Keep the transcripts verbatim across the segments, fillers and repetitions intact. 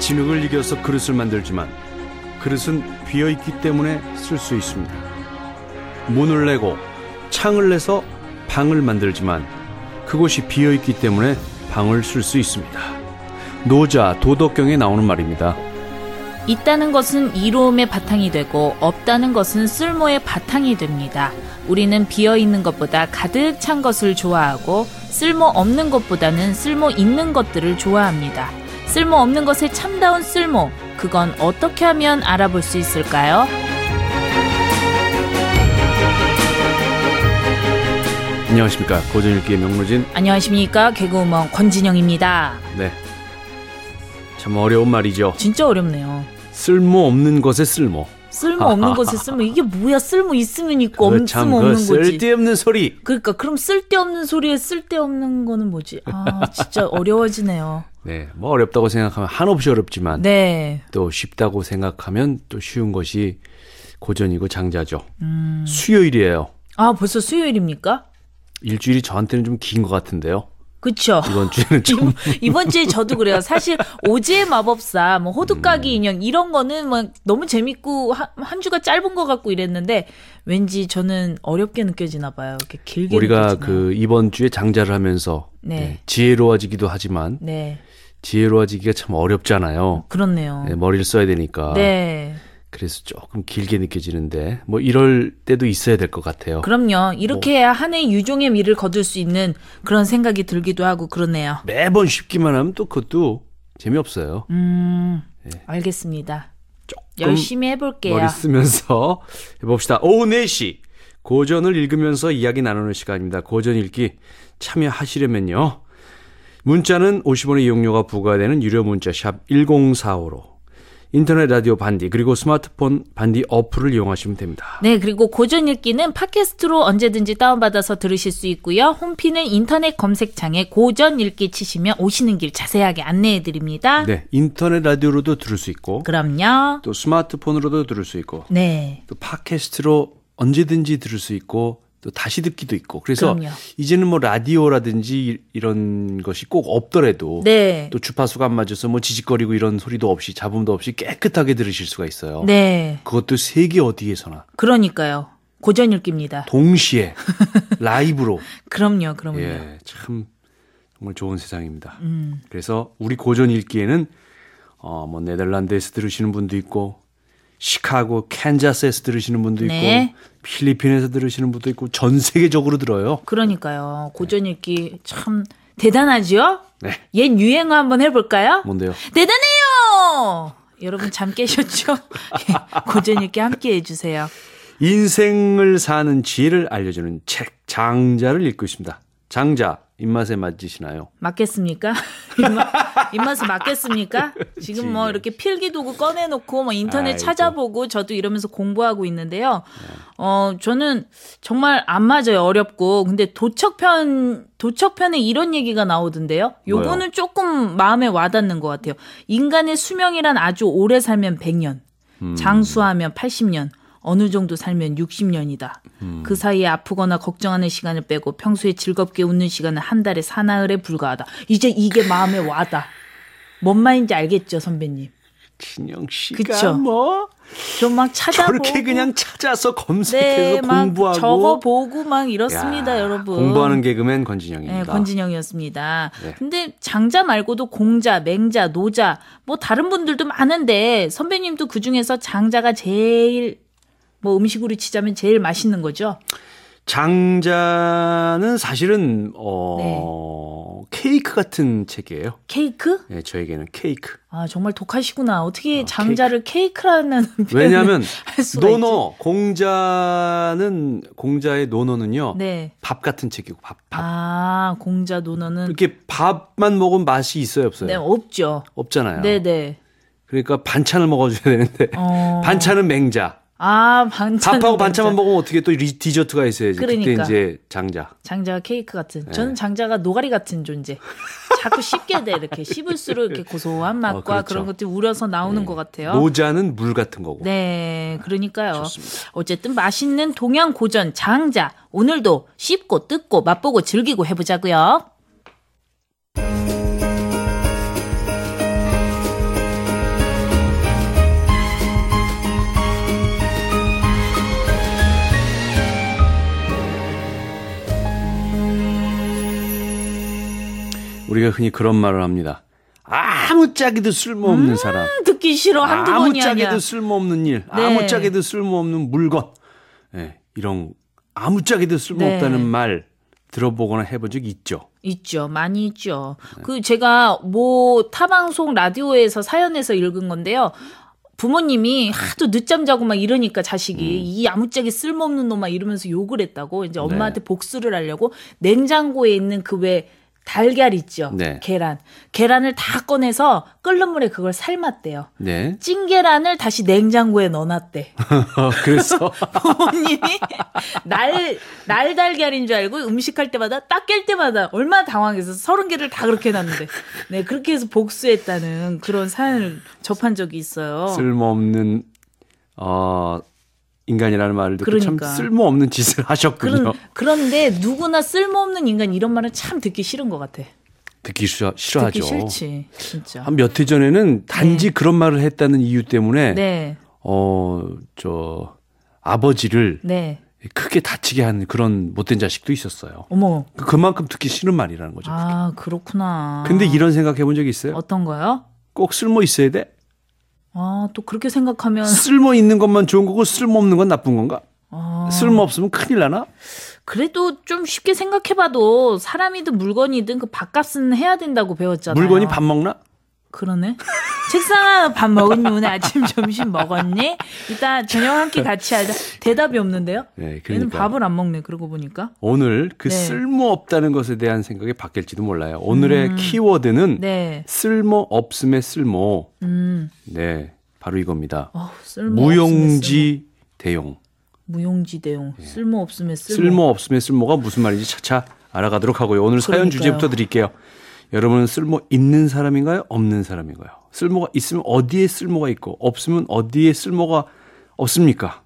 진흙을 이겨서 그릇을 만들지만 그릇은 비어있기 때문에 쓸 수 있습니다. 문을 내고 창을 내서 방을 만들지만 그곳이 비어있기 때문에 방을 쓸 수 있습니다. 노자, 도덕경에 나오는 말입니다. 있다는 것은 이로움의 바탕이 되고 없다는 것은 쓸모의 바탕이 됩니다. 우리는 비어있는 것보다 가득 찬 것을 좋아하고 쓸모없는 것보다는 쓸모 있는 것들을 좋아합니다. 쓸모없는 것의 참다운 쓸모, 그건 어떻게 하면 알아볼 수 있을까요? 안녕하십니까, 고전읽기의 명로진, 안녕하십니까, 개그우먼 권진영입니다. 네, 참 어려운 말이죠. 진짜 어렵네요. 쓸모없는 것의 쓸모. 쓸모없는 것에 쓸모. 이게 뭐야? 쓸모 있으면 있고 없으면 참, 없는 그 거지. 쓸데없는 소리. 그러니까 그럼 쓸데없는 소리에 쓸데없는 거는 뭐지? 아, 진짜 어려워지네요. 네, 뭐 어렵다고 생각하면 한없이 어렵지만 네. 또 쉽다고 생각하면 또 쉬운 것이 고전이고 장자죠. 음. 수요일이에요. 아, 벌써 수요일입니까? 일주일이 저한테는 좀 긴 것 같은데요. 그쵸. 이번 주에는 좀. 이번 주에 저도 그래요. 사실 오지의 마법사, 뭐 호두까기 인형 이런 거는 뭐 너무 재밌고 한, 한 주가 짧은 것 같고 이랬는데 왠지 저는 어렵게 느껴지나 봐요. 이렇게 길게 우리가 느껴지나요? 그 이번 주에 장자를 하면서 네. 네, 지혜로워지기도 하지만 네. 지혜로워지기가 참 어렵잖아요. 그렇네요. 네, 머리를 써야 되니까. 네. 그래서 조금 길게 느껴지는데 뭐 이럴 때도 있어야 될 것 같아요. 그럼요. 이렇게 뭐, 해야 한 해 유종의 미를 거둘 수 있는 그런 생각이 들기도 하고 그러네요. 매번 쉽기만 하면 또 그것도 재미없어요. 음, 네. 알겠습니다. 열심히 해볼게요. 머리 쓰면서 해봅시다. 오후 네 시 고전을 읽으면서 이야기 나누는 시간입니다. 고전 읽기 참여하시려면요. 문자는 오십 원의 이용료가 부과되는 유료 문자 샵 일공사오로 인터넷 라디오 반디 그리고 스마트폰 반디 어플을 이용하시면 됩니다. 네, 그리고 고전 읽기는 팟캐스트로 언제든지 다운받아서 들으실 수 있고요. 홈피는 인터넷 검색창에 고전 읽기 치시면 오시는 길 자세하게 안내해드립니다. 네, 인터넷 라디오로도 들을 수 있고 그럼요. 또 스마트폰으로도 들을 수 있고 네. 또 팟캐스트로 언제든지 들을 수 있고 또 다시 듣기도 있고 그래서 그럼요. 이제는 뭐 라디오라든지 이런 것이 꼭 없더라도 네. 또 주파수가 안 맞아서 뭐 지직거리고 이런 소리도 없이 잡음도 없이 깨끗하게 들으실 수가 있어요. 네. 그것도 세계 어디에서나 그러니까요. 고전 읽기입니다. 동시에 라이브로. 그럼요, 그럼요. 예, 참 정말 좋은 세상입니다. 음. 그래서 우리 고전 읽기에는 어, 뭐 네덜란드에서 들으시는 분도 있고 시카고, 캔자스에서 들으시는 분도 있고 네. 필리핀에서 들으시는 분도 있고 전 세계적으로 들어요. 그러니까요. 고전 읽기 참 대단하죠? 네. 옛 유행어 한번 해볼까요? 뭔데요? 대단해요! 여러분 잠 깨셨죠? 고전 읽기 함께 해주세요. 인생을 사는 지혜를 알려주는 책 장자를 읽고 있습니다. 장자 입맛에 맞으시나요? 맞겠습니까? 입맛, 입맛에 맞겠습니까? 지금 뭐 이렇게 필기도구 꺼내놓고 뭐 인터넷 아이고. 찾아보고 저도 이러면서 공부하고 있는데요. 어, 저는 정말 안 맞아요. 어렵고. 근데 도척편, 도척편에 이런 얘기가 나오던데요. 요거는 뭐요? 조금 마음에 와닿는 것 같아요. 인간의 수명이란 아주 오래 살면 백 년, 음. 장수하면 팔십 년, 어느 정도 살면 육십 년이다. 음. 그 사이에 아프거나 걱정하는 시간을 빼고 평소에 즐겁게 웃는 시간은 한 달에 사나흘에 불과하다. 이제 이게 마음에 와다. 뭔 말인지 알겠죠, 선배님? 진영 씨가 그쵸? 뭐 좀 막 찾아보고 저렇게 그냥 찾아서 검색해서 네, 막 공부하고 적어보고 막 이렇습니다, 야, 여러분. 공부하는 개그맨 권진영입니다. 네, 권진영이었습니다. 네. 근데 장자 말고도 공자, 맹자, 노자 뭐 다른 분들도 많은데 선배님도 그중에서 장자가 제일 뭐 음식으로 치자면 제일 맛있는 거죠? 장자는 사실은 어 네. 케이크 같은 책이에요. 케이크? 네, 저에게는 케이크. 아, 정말 독하시구나. 어떻게 어, 장자를 케이크. 케이크라는 왜냐하면 할 수가 노노 있지? 공자는 공자의 노노는요. 네. 밥 같은 책이고 밥. 밥. 아, 공자 노노는 이렇게 밥만 먹으면 맛이 있어요, 없어요? 네, 없죠. 없잖아요. 네, 네. 그러니까 반찬을 먹어줘야 되는데 어... 반찬은 맹자. 아, 반찬. 밥하고 반찬만 먹으면 어떻게 또 디저트가 있어야지. 그러니까. 그때 이제 장자. 장자가 케이크 같은. 네. 저는 장자가 노가리 같은 존재. 자꾸 씹게 돼. 이렇게 씹을수록 이렇게 고소한 맛과 어, 그렇죠. 그런 것들이 우려서 나오는 네. 것 같아요. 노자는 물 같은 거고. 네, 그러니까요. 좋습니다. 어쨌든 맛있는 동양 고전 장자. 오늘도 씹고 뜯고 맛보고 즐기고 해보자고요. 우리가 흔히 그런 말을 합니다. 아무짝에도 쓸모없는 음, 사람. 듣기 싫어. 한두 번이 아니야. 아무짝에도 쓸모없는 일. 네. 아무짝에도 쓸모없는 물건. 네, 이런 아무짝에도 쓸모없다는 네. 말 들어보거나 해본 적 있죠? 있죠. 많이 있죠. 그 제가 뭐 타방송 라디오에서 사연에서 읽은 건데요. 부모님이 하도 늦잠 자고 막 이러니까 자식이 음. 이 아무짝에 쓸모없는 놈 막 이러면서 욕을 했다고 이제 엄마한테 네. 복수를 하려고 냉장고에 있는 그 왜 달걀 있죠. 네. 계란. 계란을 다 꺼내서 끓는 물에 그걸 삶았대요. 네. 찐 계란을 다시 냉장고에 넣어놨대. 그래서 부모님이 날, 날 달걀인 줄 알고 음식할 때마다 딱 깰 때마다 얼마나 당황해서 서른 개를 다 그렇게 해놨는데 네, 그렇게 해서 복수했다는 그런 사연을 접한 적이 있어요. 쓸모없는 어 인간이라는 말을 듣고 그러니까. 참 쓸모없는 짓을 하셨군요. 그런, 그런데 누구나 쓸모없는 인간 이런 말은 참 듣기 싫은 것 같아. 듣기 싫어, 싫어하죠. 듣기 싫지, 진짜. 한 몇 해 전에는 단지 네. 그런 말을 했다는 이유 때문에 네. 어, 저 아버지를 네. 크게 다치게 한 그런 못된 자식도 있었어요. 어머. 그만큼 듣기 싫은 말이라는 거죠. 아, 그렇구나. 근데 이런 생각 해본 적 있어요? 어떤 거요? 꼭 쓸모 있어야 돼? 아, 또 그렇게 생각하면 쓸모 있는 것만 좋은 거고 쓸모 없는 건 나쁜 건가? 아... 쓸모 없으면 큰일 나나? 그래도 좀 쉽게 생각해봐도 사람이든 물건이든 그 밥값은 해야 된다고 배웠잖아요. 물건이 밥 먹나? 그러네. 책상아 밥 먹었니? 오늘 아침 점심 먹었니? 이따 저녁 한 끼 같이 하자. 대답이 없는데요? 네, 그러니까. 얘는 밥을 안 먹네. 그러고 보니까. 오늘 그 네. 쓸모 없다는 것에 대한 생각이 바뀔지도 몰라요. 오늘의 음. 키워드는 네. 쓸모 없음의 쓸모. 음. 네, 바로 이겁니다. 어, 무용지 대용. 무용지 대용. 네. 쓸모 없음의 쓸모. 쓸모 없음의 쓸모가 무슨 말인지 차차 알아가도록 하고요. 오늘 그러니까요. 사연 주제부터 드릴게요. 여러분은 쓸모 있는 사람인가요? 없는 사람인가요? 쓸모가 있으면 어디에 쓸모가 있고 없으면 어디에 쓸모가 없습니까?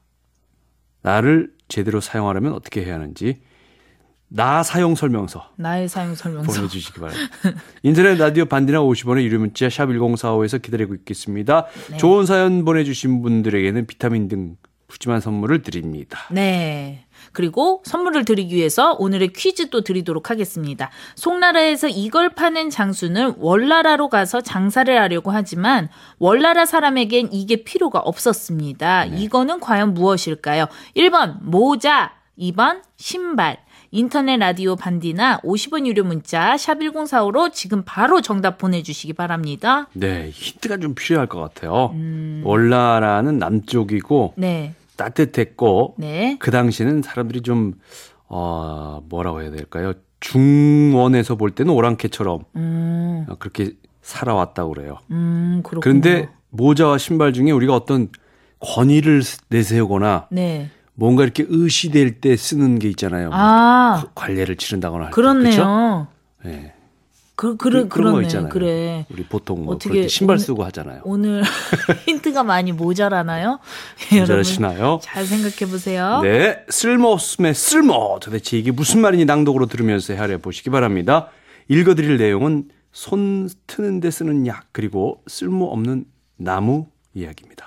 나를 제대로 사용하려면 어떻게 해야 하는지 나 사용 설명서 나의 사용 설명서 보내주시기 바랍니다. 인터넷 라디오 반디나 오십 원의 유료 문자 샵 일공사오에서 기다리고 있겠습니다. 네. 좋은 사연 보내주신 분들에게는 비타민 등 푸짐한 선물을 드립니다. 네. 그리고 선물을 드리기 위해서 오늘의 퀴즈 또 드리도록 하겠습니다. 송나라에서 이걸 파는 장수는 월나라로 가서 장사를 하려고 하지만 월나라 사람에겐 이게 필요가 없었습니다. 네. 이거는 과연 무엇일까요? 일 번 모자, 이 번 신발. 인터넷 라디오 반디나 오십 원 유료 문자 샵 일공사오로 지금 바로 정답 보내주시기 바랍니다. 네, 힌트가 좀 필요할 것 같아요. 음... 월나라는 남쪽이고 네. 따뜻했고 네. 그 당시는 사람들이 좀 어, 뭐라고 해야 될까요? 중원에서 볼 때는 오랑캐처럼 음. 그렇게 살아왔다고 그래요. 음, 그런데 모자와 신발 중에 우리가 어떤 권위를 내세우거나 네. 뭔가 이렇게 의시될 때 쓰는 게 있잖아요. 아. 관례를 치른다거나 할 때. 그렇네요. 네. 그, 그래, 그, 그런 그러네. 거 있잖아요. 그래. 우리 보통 뭐 어떻게 신발 오늘, 쓰고 하잖아요. 오늘 힌트가 많이 모자라나요? 모자라시나요? 잘 생각해 보세요. 네, 쓸모없음의 쓸모. 도대체 이게 무슨 말인지 낭독으로 들으면서 헤아려 보시기 바랍니다. 읽어드릴 내용은 손 트는 데 쓰는 약 그리고 쓸모없는 나무 이야기입니다.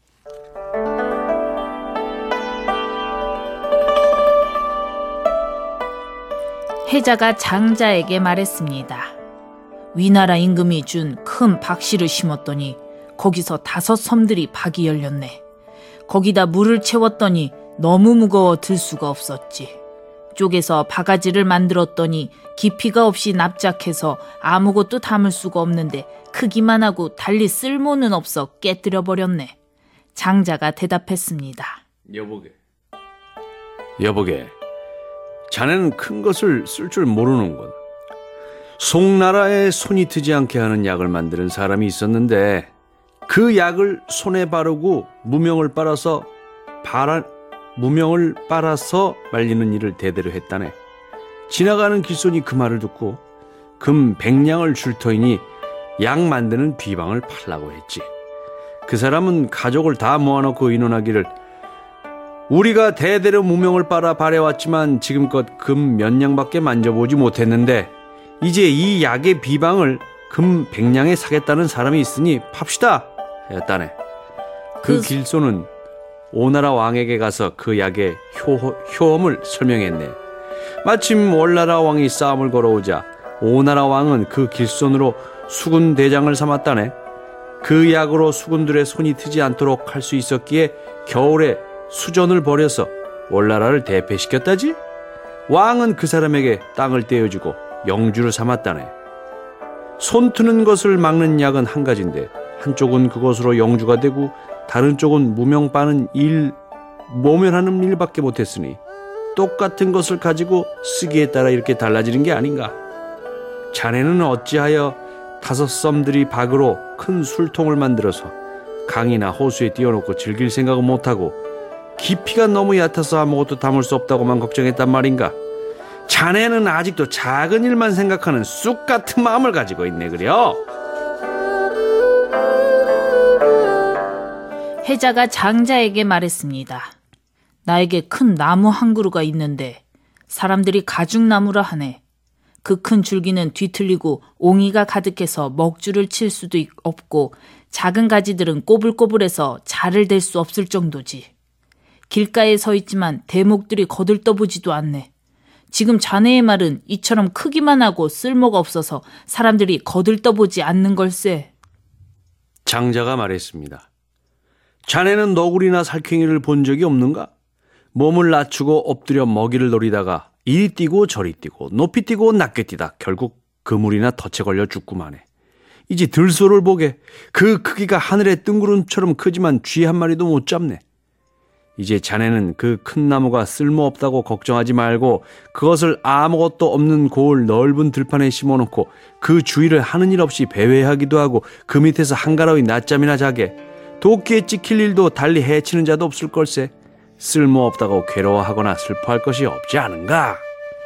해자가 장자에게 말했습니다. 위나라 임금이 준 큰 박씨를 심었더니 거기서 다섯 섬들이 박이 열렸네. 거기다 물을 채웠더니 너무 무거워 들 수가 없었지. 쪼개서 바가지를 만들었더니 깊이가 없이 납작해서 아무것도 담을 수가 없는데 크기만 하고 달리 쓸모는 없어 깨뜨려 버렸네. 장자가 대답했습니다. 여보게, 여보게. 자네는 큰 것을 쓸 줄 모르는군. 송나라에 손이 트지 않게 하는 약을 만드는 사람이 있었는데 그 약을 손에 바르고 무명을 빨아서 바라, 무명을 빨아서 말리는 일을 대대로 했다네. 지나가는 길손이 그 말을 듣고 금 백냥을 줄 터이니 약 만드는 비방을 팔라고 했지. 그 사람은 가족을 다 모아놓고 의논하기를 우리가 대대로 무명을 빨아 발해왔지만 지금껏 금 몇 냥밖에 만져보지 못했는데 이제 이 약의 비방을 금 백냥에 사겠다는 사람이 있으니 팝시다 했다네. 그, 그 길소는 오나라 왕에게 가서 그 약의 효, 효험을 설명했네. 마침 월나라 왕이 싸움을 걸어오자 오나라 왕은 그 길손으로 수군 대장을 삼았다네. 그 약으로 수군들의 손이 트지 않도록 할 수 있었기에 겨울에 수전을 벌여서 월나라를 대패시켰다지. 왕은 그 사람에게 땅을 떼어주고 영주를 삼았다네. 손 트는 것을 막는 약은 한 가지인데 한쪽은 그것으로 영주가 되고 다른 쪽은 무명 빠는 일, 모면하는 일밖에 못했으니 똑같은 것을 가지고 쓰기에 따라 이렇게 달라지는 게 아닌가. 자네는 어찌하여 다섯 썸들이 박으로 큰 술통을 만들어서 강이나 호수에 띄워놓고 즐길 생각은 못하고 깊이가 너무 얕아서 아무것도 담을 수 없다고만 걱정했단 말인가. 자네는 아직도 작은 일만 생각하는 쑥 같은 마음을 가지고 있네 그려. 해자가 장자에게 말했습니다. 나에게 큰 나무 한 그루가 있는데 사람들이 가죽나무라 하네. 그 큰 줄기는 뒤틀리고 옹이가 가득해서 먹줄을 칠 수도 없고 작은 가지들은 꼬불꼬불해서 자를 댈 수 없을 정도지. 길가에 서 있지만 대목들이 거들떠보지도 않네. 지금 자네의 말은 이처럼 크기만 하고 쓸모가 없어서 사람들이 거들떠보지 않는 걸세. 장자가 말했습니다. 자네는 너구리나 살쾡이를 본 적이 없는가? 몸을 낮추고 엎드려 먹이를 노리다가 이리 뛰고 저리 뛰고 높이 뛰고 낮게 뛰다 결국 그물이나 덫에 걸려 죽구만 해. 이제 들소를 보게. 그 크기가 하늘의 뜬구름처럼 크지만 쥐 한 마리도 못 잡네. 이제 자네는 그 큰 나무가 쓸모없다고 걱정하지 말고 그것을 아무것도 없는 고을 넓은 들판에 심어놓고 그 주위를 하는 일 없이 배회하기도 하고 그 밑에서 한가로이 낮잠이나 자게. 도끼에 찍힐 일도 달리 해치는 자도 없을 걸세. 쓸모없다고 괴로워하거나 슬퍼할 것이 없지 않은가?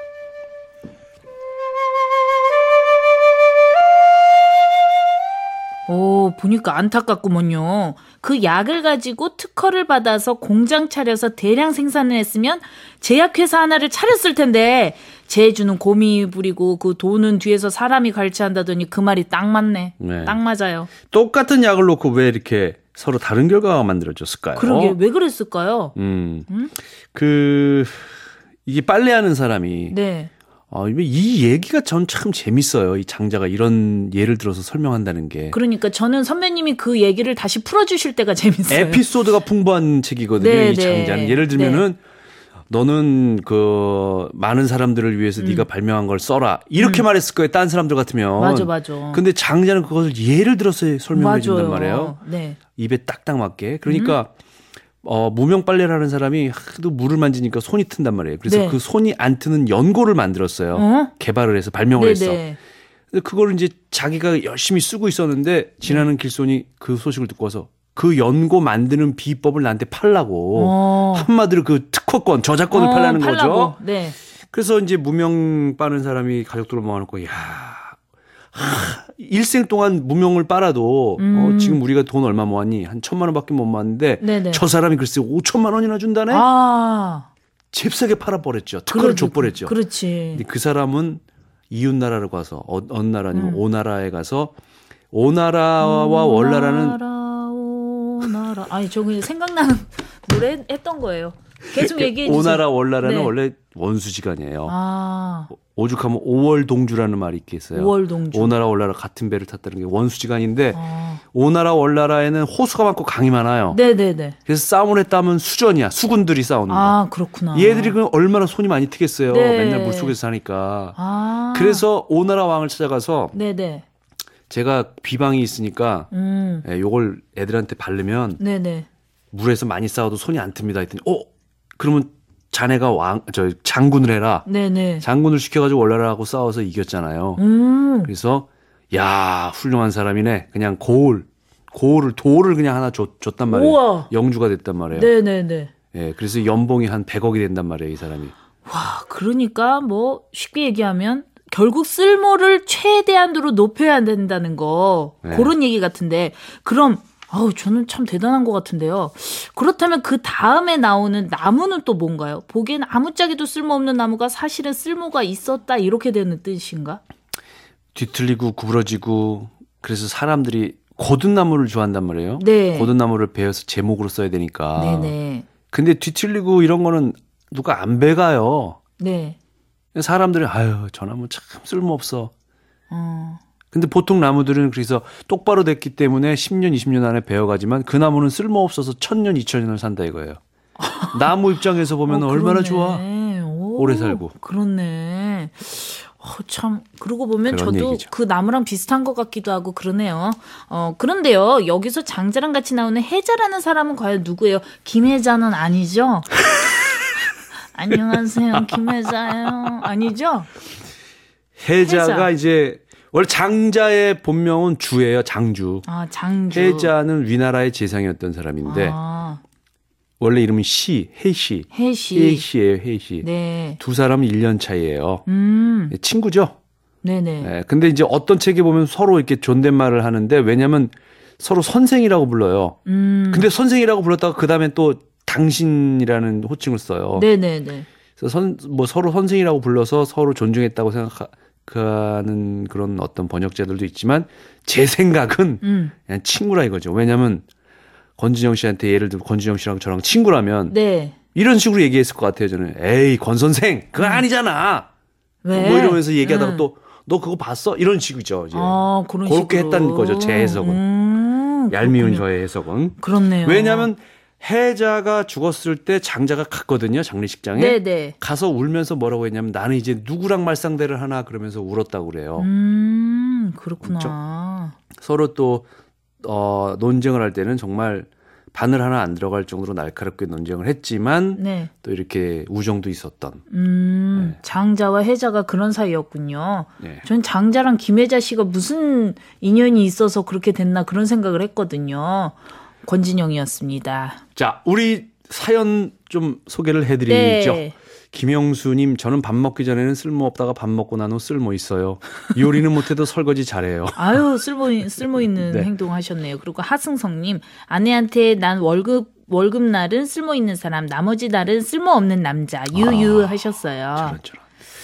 오, 보니까 안타깝구먼요. 그 약을 가지고 특허를 받아서 공장 차려서 대량 생산을 했으면 제약회사 하나를 차렸을 텐데 제주는 고미 부리고 그 돈은 뒤에서 사람이 갈취한다더니 그 말이 딱 맞네. 네. 딱 맞아요. 똑같은 약을 놓고 왜 이렇게 서로 다른 결과가 만들어졌을까요? 그러게 왜 그랬을까요? 음, 음? 그 이게 빨래하는 사람이 네. 어, 이 얘기가 전 참 재밌어요. 이 장자가 이런 예를 들어서 설명한다는 게. 그러니까 저는 선배님이 그 얘기를 다시 풀어주실 때가 재밌어요. 에피소드가 풍부한 책이거든요. 네, 이 장자는. 네. 예를 들면은 네. 너는 그 많은 사람들을 위해서 음. 네가 발명한 걸 써라. 이렇게 음. 말했을 거예요. 딴 사람들 같으면. 맞아, 맞아. 근데 장자는 그것을 예를 들어서 설명해 준단 말이에요. 네. 입에 딱딱 맞게. 그러니까 음. 어, 무명 빨래를 하는 사람이 하도 물을 만지니까 손이 튼단 말이에요. 그래서 네. 그 손이 안 트는 연고를 만들었어요. 어? 개발을 해서 발명을 네네. 했어. 근데 그걸 이제 자기가 열심히 쓰고 있었는데 지나는 길손이 그 소식을 듣고 와서 그 연고 만드는 비법을 나한테 팔라고. 어. 한마디로 그 특허권, 저작권을 어, 팔라는 팔라고. 거죠. 네. 그래서 이제 무명 빠는 사람이 가족들을 모아놓고, 야, 하, 일생 동안 무명을 빨아도 음. 어, 지금 우리가 돈 얼마 모았니? 한 천만 원밖에 못 모았는데 네네. 저 사람이 글쎄 오천만 원이나 준다네. 아. 잽싸게 팔아버렸죠. 특허를 줘버렸죠. 그렇지. 근데 그 사람은 이웃 나라로 가서 어, 어느 나라냐면 음. 오나라에 가서 오나라와 오나라, 월나라는 오나라. 아니 저 그냥 생각나는 노래 했던 거예요. 계속 얘기해 주세요. 오나라 월나라는 네. 원래 원수지간이에요. 아. 오죽하면 오월동주라는 말이 있게 있어요. 오월동주. 오나라 월나라 같은 배를 탔다는 게 원수지간인데 아. 오나라 월나라에는 호수가 많고 강이 많아요. 네네네. 그래서 싸움을 했다면 수전이야. 수군들이 싸우는 거. 아 그렇구나. 얘들이 그럼 얼마나 손이 많이 트겠어요. 네. 맨날 물속에서 사니까. 아. 그래서 오나라 왕을 찾아가서 네네. 제가 비방이 있으니까 음. 예, 요걸 애들한테 바르면 네네. 물에서 많이 싸워도 손이 안 틉니다. 했더니 어? 그러면 자네가 왕, 저 장군을 해라. 네네. 장군을 시켜가지고 월나라하고 싸워서 이겼잖아요. 음. 그래서 야 훌륭한 사람이네. 그냥 고을, 고을을 돌을 그냥 하나 줬, 줬단 말이에요. 우와. 영주가 됐단 말이에요. 네네네. 예, 그래서 연봉이 한 백억이 된단 말이에요, 이 사람이. 와, 그러니까 뭐 쉽게 얘기하면 결국 쓸모를 최대한으로 높여야 된다는 거 네. 그런 얘기 같은데 그럼. 아우, 저는 참 대단한 것 같은데요. 그렇다면 그 다음에 나오는 나무는 또 뭔가요? 보기에는 아무짝에도 쓸모없는 나무가 사실은 쓸모가 있었다 이렇게 되는 뜻인가? 뒤틀리고 구부러지고 그래서 사람들이 고든 나무를 좋아한단 말이에요. 네. 고든 나무를 베어서 제목으로 써야 되니까. 네네. 근데 뒤틀리고 이런 거는 누가 안 베가요. 네. 사람들이 아유 저 나무 참 쓸모없어 어. 근데 보통 나무들은 그래서 똑바로 됐기 때문에 십 년, 이십 년 안에 베어가지만 그 나무는 쓸모없어서 천 년, 이천 년을 산다 이거예요. 나무 입장에서 보면 어, 얼마나 좋아. 오, 오래 살고. 그렇네. 어, 참 그러고 보면 저도 얘기죠. 그 나무랑 비슷한 것 같기도 하고 그러네요. 어, 그런데요. 여기서 장자랑 같이 나오는 해자라는 사람은 과연 누구예요? 김혜자는 아니죠? 안녕하세요. 김혜자예요. 아니죠? 해자가 해자. 이제 원래 장자의 본명은 주예요. 장주. 아, 장주. 해자는 위나라의 재상이었던 사람인데 아, 원래 이름은 시, 해시. 해시. 해시예요. 해시. 네. 두 사람은 일 년 차이예요. 음. 친구죠. 네네. 네, 근데 이제 어떤 책에 보면 서로 이렇게 존댓말을 하는데 왜냐면 서로 선생이라고 불러요. 음. 근데 선생이라고 불렀다가 그 다음에 또 당신이라는 호칭을 써요. 네네네. 그래서 선, 뭐 서로 선생이라고 불러서 서로 존중했다고 생각하는 그런 어떤 번역자들도 있지만 제 생각은 음. 그냥 친구라 이거죠. 왜냐면 권진영 씨한테 예를 들어 권진영 씨랑 저랑 친구라면 네. 이런 식으로 얘기했을 것 같아요. 저는 에이 권 선생 그거 아니잖아. 왜? 뭐 이러면서 얘기하다가 음. 또 너 그거 봤어? 이런 식이죠. 이제. 아, 그런 그렇게 식으로. 했다는 거죠. 제 해석은. 음, 얄미운 그렇군요. 저의 해석은. 그렇네요. 왜냐하면 해자가 죽었을 때 장자가 갔거든요. 장례식장에. 네네. 가서 울면서 뭐라고 했냐면 나는 이제 누구랑 말상대를 하나 그러면서 울었다고 그래요. 음, 그렇구나. 서로 또 어, 논쟁을 할 때는 정말 바늘 하나 안 들어갈 정도로 날카롭게 논쟁을 했지만 네. 또 이렇게 우정도 있었던. 음, 네. 장자와 해자가 그런 사이였군요. 네. 전 장자랑 김혜자 씨가 무슨 인연이 있어서 그렇게 됐나 그런 생각을 했거든요. 권진영이었습니다. 자, 우리 사연 좀 소개를 해드리죠. 네. 김영수님, 저는 밥 먹기 전에는 쓸모없다가 밥 먹고 난 후 쓸모 있어요. 요리는 못해도 설거지 잘해요. 아유, 쓸모, 쓸모 있는 네. 행동 하셨네요. 그리고 하승성님, 아내한테 난 월급, 월급날은 쓸모 있는 사람, 나머지 날은 쓸모 없는 남자, 유유 하셨어요. 저런 저런.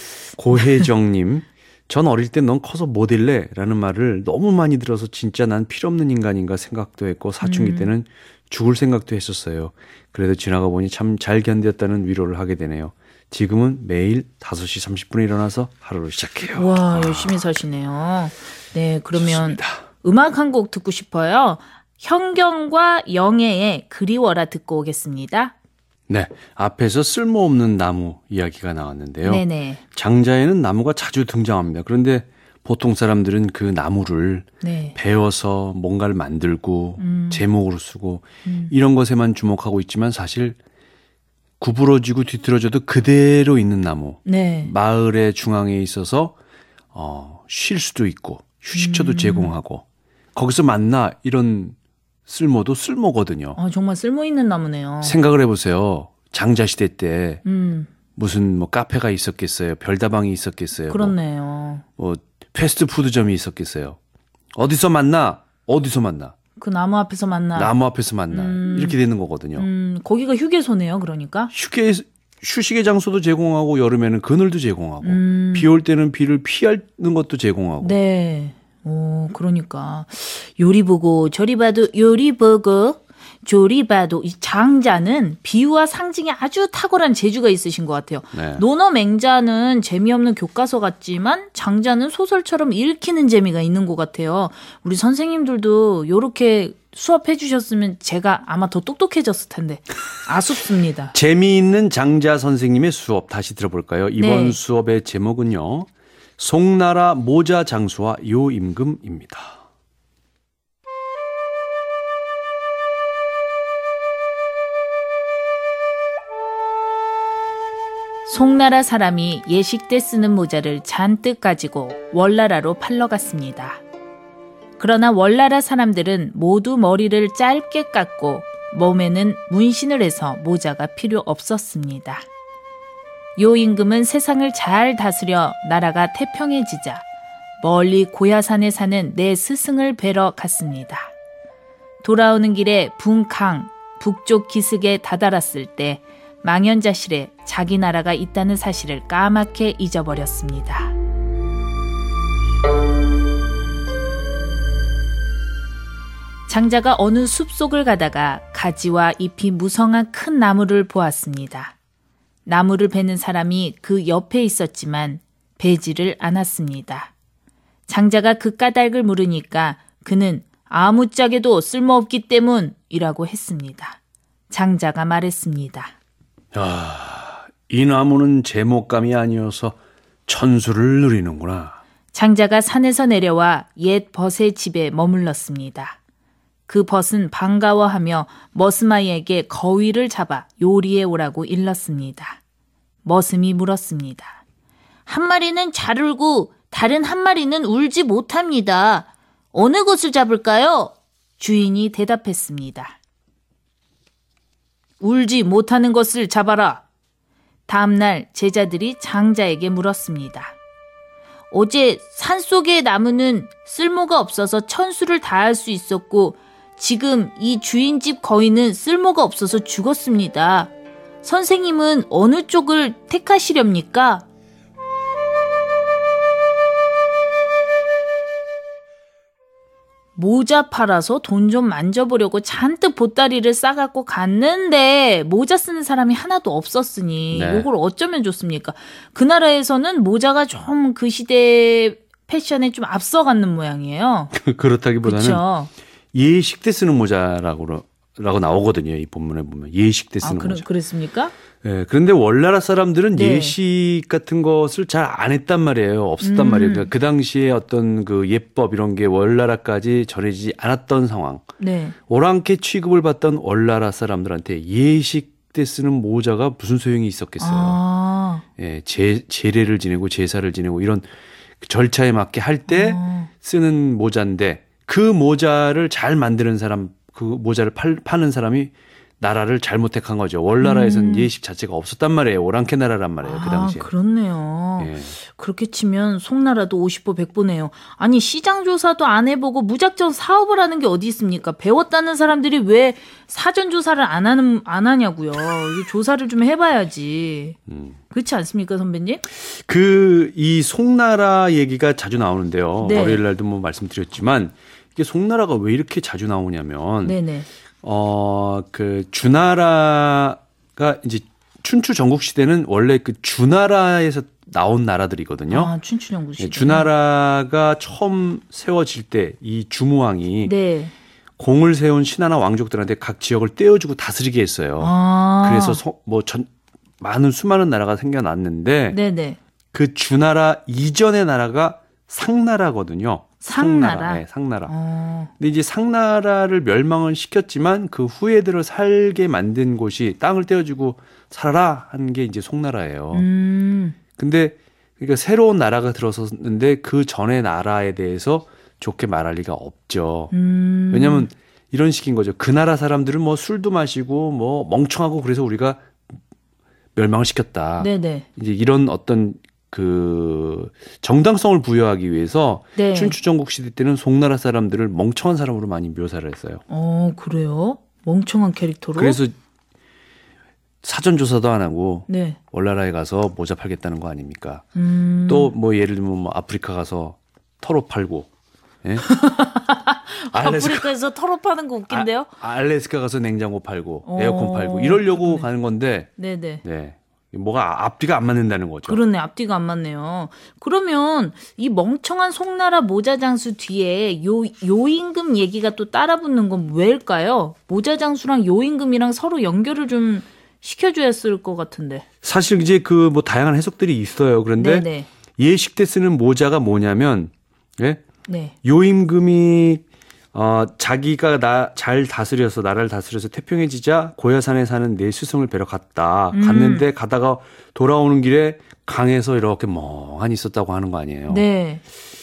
고혜정님, 전 어릴 때 넌 커서 뭐 될래? 라는 말을 너무 많이 들어서 진짜 난 필요 없는 인간인가 생각도 했고 사춘기 음. 때는 죽을 생각도 했었어요. 그래도 지나가 보니 참 잘 견뎠다는 위로를 하게 되네요. 지금은 매일 다섯 시 삼십 분에 일어나서 하루를 시작해요. 와, 열심히 사시네요. 네, 그러면 좋습니다. 음악 한 곡 듣고 싶어요. 현경과 영애의 그리워라 듣고 오겠습니다. 네, 앞에서 쓸모없는 나무 이야기가 나왔는데요. 네네. 장자에는 나무가 자주 등장합니다. 그런데 보통 사람들은 그 나무를 네. 베어서 뭔가를 만들고 음. 제목으로 쓰고 음. 이런 것에만 주목하고 있지만 사실 구부러지고 뒤틀어져도 그대로 있는 나무. 네. 마을의 중앙에 있어서 어, 쉴 수도 있고 휴식처도 음. 제공하고 거기서 만나 이런 쓸모도 쓸모거든요. 아, 정말 쓸모 있는 나무네요. 생각을 해보세요. 장자시대 때 음, 무슨 뭐 카페가 있었겠어요. 별다방이 있었겠어요. 그렇네요. 뭐, 뭐 패스트푸드점이 있었겠어요. 어디서 만나? 어디서 만나? 그 나무 앞에서 만나. 나무 앞에서 만나. 음. 이렇게 되는 거거든요. 음, 거기가 휴게소네요, 그러니까. 휴게 휴식의 장소도 제공하고 여름에는 그늘도 제공하고 음. 비 올 때는 비를 피하는 것도 제공하고. 네. 오, 그러니까. 요리 보고, 저리 봐도, 요리 보고, 조리 봐도, 이 장자는 비유와 상징에 아주 탁월한 재주가 있으신 것 같아요. 네. 논어맹자는 재미없는 교과서 같지만 장자는 소설처럼 읽히는 재미가 있는 것 같아요. 우리 선생님들도 요렇게 수업해 주셨으면 제가 아마 더 똑똑해졌을 텐데. 아쉽습니다. 재미있는 장자 선생님의 수업 다시 들어볼까요? 이번 네. 수업의 제목은요. 송나라 모자 장수와 요임금입니다. 송나라 사람이 예식 때 쓰는 모자를 잔뜩 가지고 월나라로 팔러 갔습니다. 그러나 월나라 사람들은 모두 머리를 짧게 깎고 몸에는 문신을 해서 모자가 필요 없었습니다. 요임금은 세상을 잘 다스려 나라가 태평해지자 멀리 고야산에 사는 내 스승을 뵈러 갔습니다. 돌아오는 길에 분강, 북쪽 기슭에 다다랐을 때 망연자실에 자기 나라가 있다는 사실을 까맣게 잊어버렸습니다. 장자가 어느 숲속을 가다가 가지와 잎이 무성한 큰 나무를 보았습니다. 나무를 베는 사람이 그 옆에 있었지만 베지를 않았습니다. 장자가 그 까닭을 물으니까 그는 아무짝에도 쓸모없기 때문이라고 했습니다. 장자가 말했습니다. 아, 이 나무는 제목감이 아니어서 천수를 누리는구나. 장자가 산에서 내려와 옛 벗의 집에 머물렀습니다. 그 벗은 반가워하며 머스마이에게 거위를 잡아 요리해 오라고 일렀습니다. 머슴이 물었습니다. 한 마리는 잘 울고 다른 한 마리는 울지 못합니다. 어느 것을 잡을까요? 주인이 대답했습니다. 울지 못하는 것을 잡아라. 다음날 제자들이 장자에게 물었습니다. 어제 산속의 나무는 쓸모가 없어서 천수를 다할 수 있었고 지금 이 주인집 거위는 쓸모가 없어서 죽었습니다. 선생님은 어느 쪽을 택하시렵니까? 모자 팔아서 돈 좀 만져보려고 잔뜩 보따리를 싸갖고 갔는데 모자 쓰는 사람이 하나도 없었으니 네. 이걸 어쩌면 좋습니까? 그 나라에서는 모자가 좀 그 시대 패션에 좀 앞서가는 모양이에요. 그렇다기보다는 그렇죠. 예식 때 쓰는 모자라고 라고 나오거든요. 이 본문에 보면 예식 때 쓰는 아, 그러, 모자. 그랬습니까? 예, 그런데 월나라 사람들은 네. 예식 같은 것을 잘 안 했단 말이에요. 없었단 음. 말이에요. 그러니까 그 당시에 어떤 그 예법 이런 게 월나라까지 전해지지 않았던 상황. 네. 오랑캐 취급을 받던 월나라 사람들한테 예식 때 쓰는 모자가 무슨 소용이 있었겠어요. 아. 예, 제, 제례를 지내고 제사를 지내고 이런 절차에 맞게 할 때 아. 쓰는 모자인데 그 모자를 잘 만드는 사람, 그 모자를 팔, 파는 사람이 나라를 잘못 택한 거죠. 월나라에서는 음. 예식 자체가 없었단 말이에요. 오랑캐 나라란 말이에요. 그 당시에. 아, 그렇네요. 예. 그렇게 치면 송나라도 오십보 백보네요. 아니 시장 조사도 안 해보고 무작정 사업을 하는 게 어디 있습니까? 배웠다는 사람들이 왜 사전 조사를 안 하는 안 하냐고요. 이 조사를 좀 해봐야지. 음. 그렇지 않습니까, 선배님? 그 이 송나라 얘기가 자주 나오는데요. 네. 월요일 날도 뭐 말씀드렸지만 이게 송나라가 왜 이렇게 자주 나오냐면 네네. 어, 그 주나라가 이제 춘추 전국 시대는 원래 그 주나라에서 나온 나라들이거든요. 아, 춘추전국 시대. 네, 주나라가 처음 세워질 때 이 주무왕이 네. 공을 세운 신하나 왕족들한테 각 지역을 떼어주고 다스리게 했어요. 아. 그래서 소, 뭐 전, 많은 수많은 나라가 생겨났는데 네네. 그 주나라 이전의 나라가 상나라거든요. 상나라? 네, 상나라. 어. 근데 이제 상나라를 멸망을 시켰지만 그 후예들을 살게 만든 곳이 땅을 떼어주고 살아라 하는 게 이제 송나라예요. 음. 근데 그러니까 새로운 나라가 들어섰는데 그 전의 나라에 대해서 좋게 말할 리가 없죠. 음. 왜냐하면 이런 식인 거죠. 그 나라 사람들은 뭐 술도 마시고 뭐 멍청하고 그래서 우리가 멸망을 시켰다. 네네. 이제 이런 어떤 그 정당성을 부여하기 위해서 네. 춘추 전국 시대 때는 송나라 사람들을 멍청한 사람으로 많이 묘사를 했어요. 어, 그래요? 멍청한 캐릭터로? 그래서 사전 조사도 안 하고 네. 월나라에 가서 모자 팔겠다는 거 아닙니까? 음. 또 뭐 예를 들면 뭐 아프리카 가서 털옷 팔고, 예? 알래스카, 아프리카에서 털어 파는 거 웃긴데요? 아, 알래스카 가서 냉장고 팔고 어, 에어컨 팔고 이러려고 그러네. 가는 건데, 네네. 네, 뭐가 앞뒤가 안 맞는다는 거죠. 그러네. 앞뒤가 안 맞네요. 그러면 이 멍청한 송나라 모자장수 뒤에 요, 요임금 얘기가 또 따라붙는 건 왜일까요? 모자장수랑 요임금이랑 서로 연결을 좀 시켜줘야했을 것 같은데. 사실 이제 그 뭐 다양한 해석들이 있어요. 그런데 네네. 예식 때 쓰는 모자가 뭐냐면, 예? 네. 요임금이 어, 자기가 나 잘 다스려서 나라를 다스려서 태평해지자 고야산에 사는 내 스승을 뵈러 갔다. 음. 갔는데 가다가 돌아오는 길에 강에서 이렇게 멍하니 있었다고 하는 거 아니에요. 네.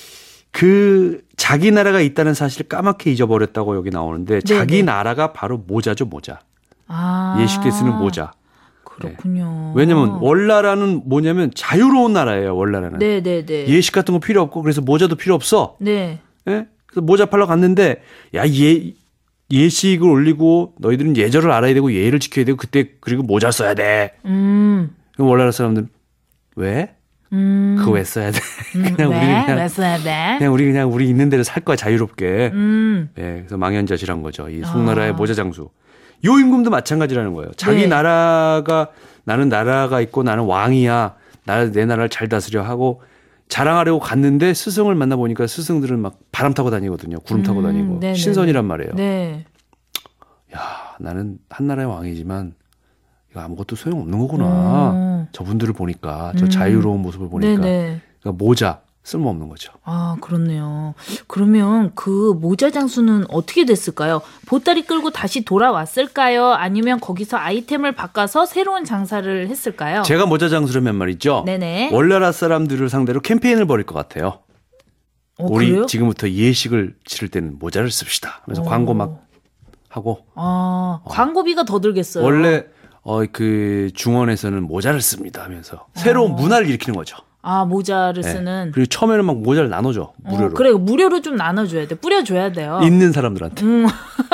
그 자기 나라가 있다는 사실을 까맣게 잊어버렸다고 여기 나오는데 자기 네네. 나라가 바로 모자죠, 모자. 아. 예식 때 쓰는 모자. 그렇군요. 왜냐면 월나라는 뭐냐면 자유로운 나라예요, 월나라는. 네네네. 예식 같은 거 필요 없고 그래서 모자도 필요 없어. 네. 예? 그래서 모자 팔러 갔는데 야, 예 예식을 올리고 너희들은 예절을 알아야 되고 예의를 지켜야 되고 그때 그리고 모자 써야 돼. 음. 그럼 월나라 사람들은 왜? 음. 그거 왜 써야 돼? 음, 그냥 왜? 우리 그냥 왜 써야 돼? 그냥 우리 그냥 우리 있는 대로 살 거야 자유롭게. 음. 예, 그래서 망연자실한 거죠. 이 송나라의 아. 모자 장수. 요임금도 마찬가지라는 거예요. 자기 네. 나라가 나는 나라가 있고 나는 왕이야. 나, 내 나라를 잘 다스려 하고 자랑하려고 갔는데 스승을 만나보니까 스승들은 막 바람 타고 다니거든요. 구름 타고 음, 다니고. 네네네. 신선이란 말이에요. 네. 야, 나는 한나라의 왕이지만 이거 아무것도 소용없는 거구나. 음. 저분들을 보니까, 저 음. 자유로운 모습을 보니까. 네네. 그러니까 모자, 쓸모없는 거죠. 아, 그렇네요. 그러면 그 모자 장수는 어떻게 됐을까요? 보따리 끌고 다시 돌아왔을까요? 아니면 거기서 아이템을 바꿔서 새로운 장사를 했을까요? 제가 모자 장수라면 말이죠. 네네. 월나라 사람들을 상대로 캠페인을 벌일 것 같아요. 어, 우리 그래요? 지금부터 예식을 치를 때는 모자를 씁시다. 그래서 오. 광고 막 하고. 아, 광고비가 더 들겠어요. 원래 어, 그 중원에서는 모자를 씁니다 하면서 새로운 어. 문화를 일으키는 거죠. 아, 모자를 네. 쓰는. 그리고 처음에는 막 모자를 나눠줘. 무료로. 어, 그래, 무료로 좀 나눠줘야 돼. 뿌려줘야 돼요. 있는 사람들한테. 음.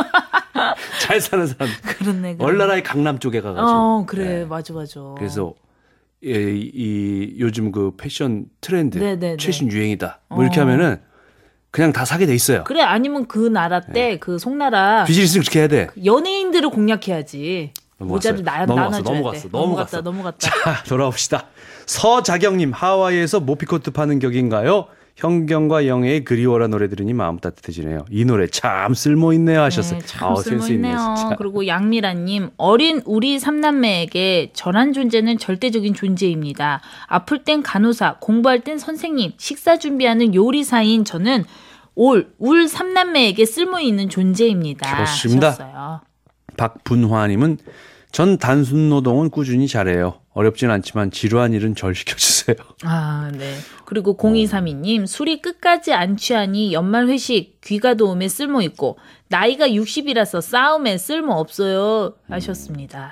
잘 사는 사람. 그렇네. 그렇네. 월나라의 강남 쪽에 가가지고. 어, 그래. 네. 맞아, 맞아. 그래서 이, 이 요즘 그 패션 트렌드, 네네네. 최신 유행이다. 뭐 이렇게 어. 하면은 그냥 다 사게 돼 있어요. 그래, 아니면 그 나라 때, 그 송나라 비즈니스는 그렇게 해야 돼. 연예인들을 공략해야지. 넘어갔어요. 모자를 나, 넘어갔어, 나눠줘야 넘어갔어, 돼. 넘어갔어. 넘어갔다, 넘어갔다. 자, 돌아옵시다. 서자경님, 하와이에서 모피코트 파는 격인가요? 현경과 영애의 그리워라 노래 들으니 마음 따뜻해지네요. 이 노래 참 쓸모있네요 하셨어요. 네, 참 아우, 센스 있네요, 쓸모있네요. 진짜. 그리고 양미라님, 어린 우리 삼남매에게 전한 존재는 절대적인 존재입니다. 아플 땐 간호사, 공부할 땐 선생님, 식사 준비하는 요리사인 저는 올, 울 삼남매에게 쓸모있는 존재입니다. 그렇습니다. 하셨어요. 박분화님은 전 단순 노동은 꾸준히 잘해요. 어렵진 않지만 지루한 일은 절 시켜주세요. 아, 네. 그리고 공이삼이님, 술이 끝까지 안 취하니 연말 회식, 귀가 도움에 쓸모 있고, 나이가 육십이라서 싸움에 쓸모 없어요. 하셨습니다.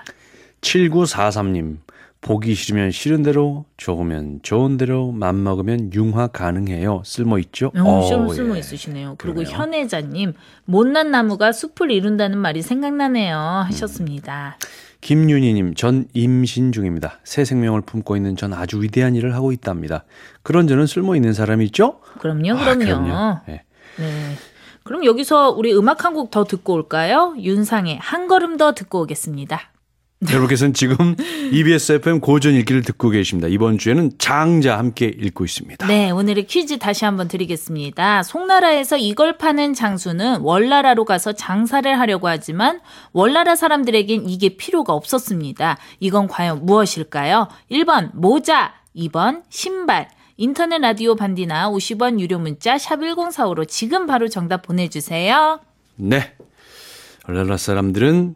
칠구사삼님, 보기 싫으면 싫은 대로, 좋으면 좋은 대로, 맘먹으면 융화 가능해요. 쓸모 있죠? 어, 오, 쓸모, 쓸모 예. 있으시네요. 그리고 그러네요. 현애자님, 못난 나무가 숲을 이룬다는 말이 생각나네요. 하셨습니다. 김윤희님, 전 임신 중입니다. 새 생명을 품고 있는 전 아주 위대한 일을 하고 있답니다. 그런 저는 쓸모 있는 사람이 있죠? 그럼요, 아, 그럼요. 그럼요. 네. 네. 그럼 여기서 우리 음악 한 곡 더 듣고 올까요? 윤상의 한 걸음 더 듣고 오겠습니다. 여러분께서는 지금 이비에스 에프엠 고전 읽기를 듣고 계십니다. 이번 주에는 장자 함께 읽고 있습니다. 네, 오늘의 퀴즈 다시 한번 드리겠습니다. 송나라에서 이걸 파는 장수는 월나라로 가서 장사를 하려고 하지만 월나라 사람들에겐 이게 필요가 없었습니다. 이건 과연 무엇일까요? 일 번 모자, 이 번 신발. 인터넷 라디오 반디나 오십 원 유료 문자 샵 일공사오로 지금 바로 정답 보내주세요. 네. 월나라 사람들은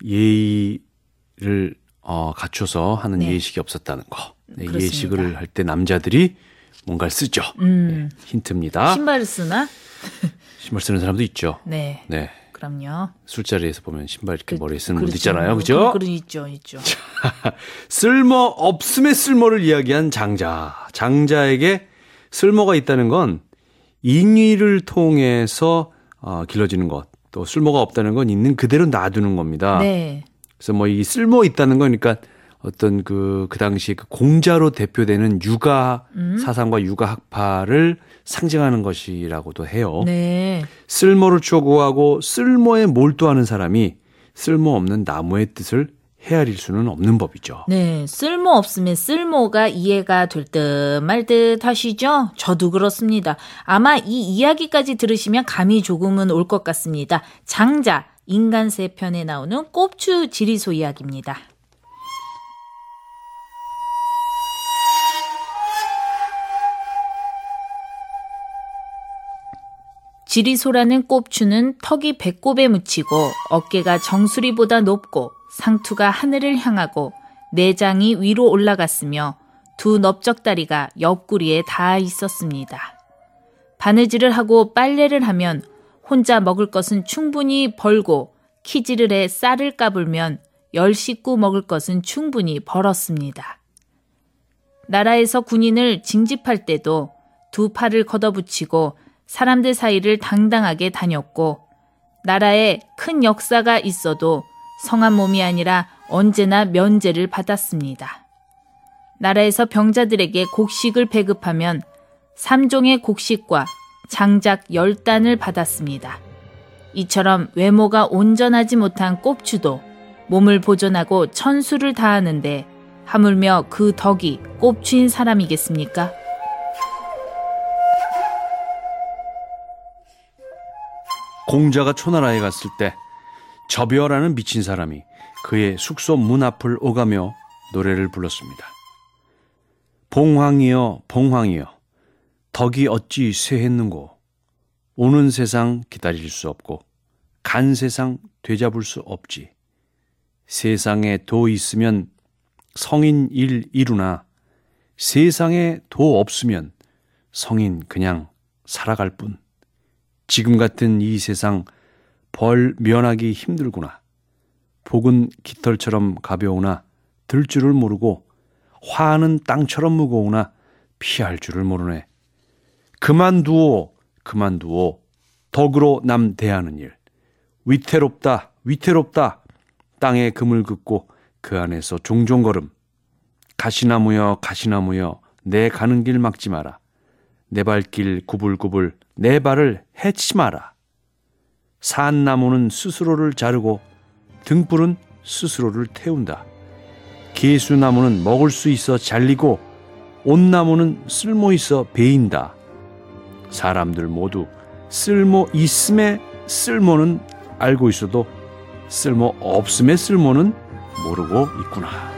예의를 어, 갖춰서 하는 네. 예식이 없었다는 거. 네, 그렇습니다. 예식을 할 때 남자들이 뭔가를 쓰죠. 음. 네, 힌트입니다. 신발을 쓰나? 신발 쓰는 사람도 있죠. 네. 네. 그럼요. 술자리에서 보면 신발 이렇게 그, 머리에 쓰는 분도 그렇죠. 있잖아요. 그죠? 그, 그, 있죠, 있죠. 쓸모 없음의 쓸모를 이야기한 장자. 장자에게 쓸모가 있다는 건 인위를 통해서 어, 길러지는 것. 또 쓸모가 없다는 건 있는 그대로 놔두는 겁니다. 네. 그래서 뭐 이 쓸모 있다는 거니까 어떤 그, 그 당시 그 공자로 대표되는 육아 음? 사상과 육아 학파를 상징하는 것이라고도 해요. 네. 쓸모를 추구하고 쓸모에 몰두하는 사람이 쓸모없는 나무의 뜻을 헤아릴 수는 없는 법이죠. 네, 쓸모 없으면 쓸모가 이해가 될 듯 말 듯 하시죠? 저도 그렇습니다. 아마 이 이야기까지 들으시면 감이 조금은 올 것 같습니다. 장자, 인간 세 편에 나오는 꼽추 지리소 이야기입니다. 지리소라는 꼽추는 턱이 배꼽에 묻히고 어깨가 정수리보다 높고 상투가 하늘을 향하고 내장이 위로 올라갔으며 두 넓적다리가 옆구리에 닿아 있었습니다. 바느질을 하고 빨래를 하면 혼자 먹을 것은 충분히 벌고 키질을 해 쌀을 까불면 열 식구 먹을 것은 충분히 벌었습니다. 나라에서 군인을 징집할 때도 두 팔을 걷어붙이고 사람들 사이를 당당하게 다녔고 나라에 큰 역사가 있어도 성한 몸이 아니라 언제나 면제를 받았습니다. 나라에서 병자들에게 곡식을 배급하면 삼종의 곡식과 장작 열 단을 받았습니다. 이처럼 외모가 온전하지 못한 꼽추도 몸을 보존하고 천수를 다하는데 하물며 그 덕이 꼽추인 사람이겠습니까? 공자가 초나라에 갔을 때 접여라는 미친 사람이 그의 숙소 문 앞을 오가며 노래를 불렀습니다. 봉황이여 봉황이여 덕이 어찌 쇠했는고 오는 세상 기다릴 수 없고 간 세상 되잡을 수 없지. 세상에 도 있으면 성인 일 이루나 세상에 도 없으면 성인 그냥 살아갈 뿐. 지금 같은 이 세상 벌 면하기 힘들구나. 복은 깃털처럼 가벼우나 들 줄을 모르고 화는 땅처럼 무거우나 피할 줄을 모르네. 그만두오 그만두오 덕으로 남 대하는 일. 위태롭다 위태롭다 땅에 금을 긋고 그 안에서 종종 걸음. 가시나무여 가시나무여 내 가는 길 막지 마라. 내 발길 구불구불 내 발을 해치지 마라. 산나무는 스스로를 자르고 등불은 스스로를 태운다. 개수나무는 먹을 수 있어 잘리고 온나무는 쓸모 있어 베인다. 사람들 모두 쓸모 있음의 쓸모는 알고 있어도 쓸모 없음의 쓸모는 모르고 있구나.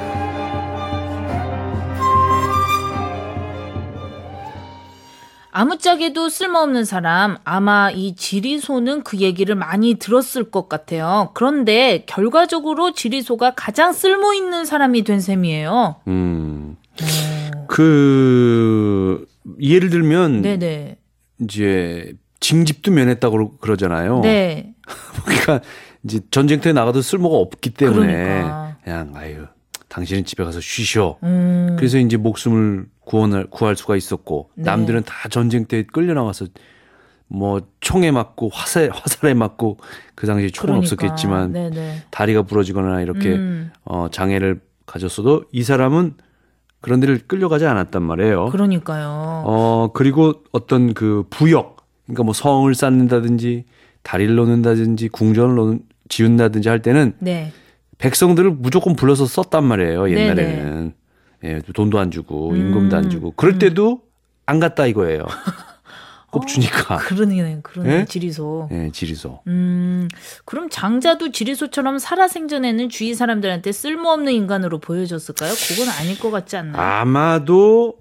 아무짝에도 쓸모없는 사람, 아마 이 지리소는 그 얘기를 많이 들었을 것 같아요. 그런데 결과적으로 지리소가 가장 쓸모있는 사람이 된 셈이에요. 음, 그 예를 들면 네네. 이제 징집도 면했다고 그러잖아요. 네. 그러니까 이제 전쟁터에 나가도 쓸모가 없기 때문에 그러니까. 그냥 아유 당신은 집에 가서 쉬셔. 음. 그래서 이제 목숨을 구원할 구할 수가 있었고 네. 남들은 다 전쟁터에 끌려 나가서 뭐 총에 맞고 화살 화살에 맞고 그 당시에 총은 그러니까. 없었겠지만 네네. 다리가 부러지거나 이렇게 음. 어, 장애를 가졌어도 이 사람은 그런 데를 끌려가지 않았단 말이에요. 그러니까요. 어 그리고 어떤 그 부역 그러니까 뭐 성을 쌓는다든지 다리를 놓는다든지 궁전을 놓는, 지은다든지 할 때는 네. 백성들을 무조건 불러서 썼단 말이에요. 옛날에는. 예, 돈도 안 주고 음. 임금도 안 주고 그럴 때도 안 갔다 이거예요. 꼽주니까. 어, 그러네, 그러네. 예? 지리소. 예, 지리소. 음, 그럼 장자도 지리소처럼 살아생전에는 주위 사람들한테 쓸모없는 인간으로 보여줬을까요? 그건 아닐 것 같지 않나요? 아마도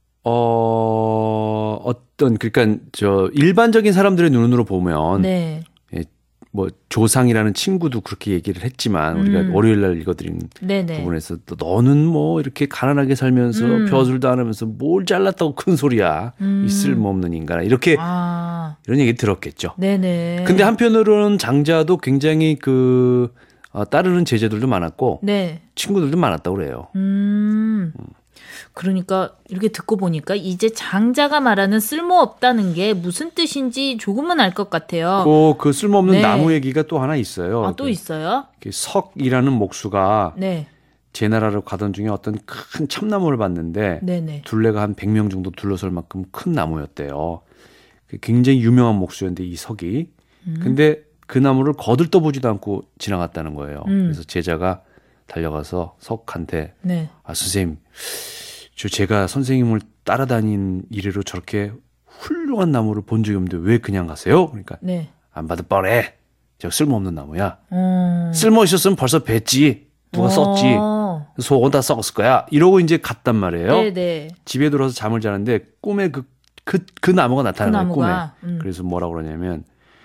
어 어떤 그러니까 저 일반적인 사람들의 눈으로 보면 네. 예, 뭐 조상이라는 친구도 그렇게 얘기를 했지만 우리가 음. 월요일 날 읽어드린 네네. 부분에서 또 너는 뭐 이렇게 가난하게 살면서 음. 벼슬도 안 하면서 뭘 잘났다고 큰 소리야. 음. 이 쓸모없는 인간아. 이렇게 아, 이런 얘기 들었겠죠. 네네. 근데 한편으로는 장자도 굉장히 그 어, 따르는 제자들도 많았고 네. 친구들도 많았다고 그래요. 음. 그러니까 이렇게 듣고 보니까 이제 장자가 말하는 쓸모없다는 게 무슨 뜻인지 조금은 알 것 같아요. 그, 그 쓸모없는 네. 나무 얘기가 또 하나 있어요. 아, 또 그, 있어요? 그 석이라는 목수가 네. 제 나라로 가던 중에 어떤 큰 참나무를 봤는데 네네. 둘레가 한 백 명 정도 둘러설 만큼 큰 나무였대요. 굉장히 유명한 목수였는데 이 석이. 음. 근데 그 나무를 거들떠보지도 않고 지나갔다는 거예요. 음. 그래서 제자가 달려가서 석한테 네. 아 선생님 저 제가 선생님을 따라다닌 이래로 저렇게 훌륭한 나무를 본 적이 없는데 왜 그냥 가세요? 그러니까 네. 안 봐도 뻔해. 저 쓸모없는 나무야. 음. 쓸모 있었으면 벌써 뱄지. 누가 썼지. 어. 속은 다 썩었을 거야. 이러고 이제 갔단 말이에요. 네네. 집에 들어서 잠을 자는데 꿈에 그, 그, 그 나무가 나타나는 그 거예요. 나무가? 꿈에. 음. 그래서 뭐라고 그러냐면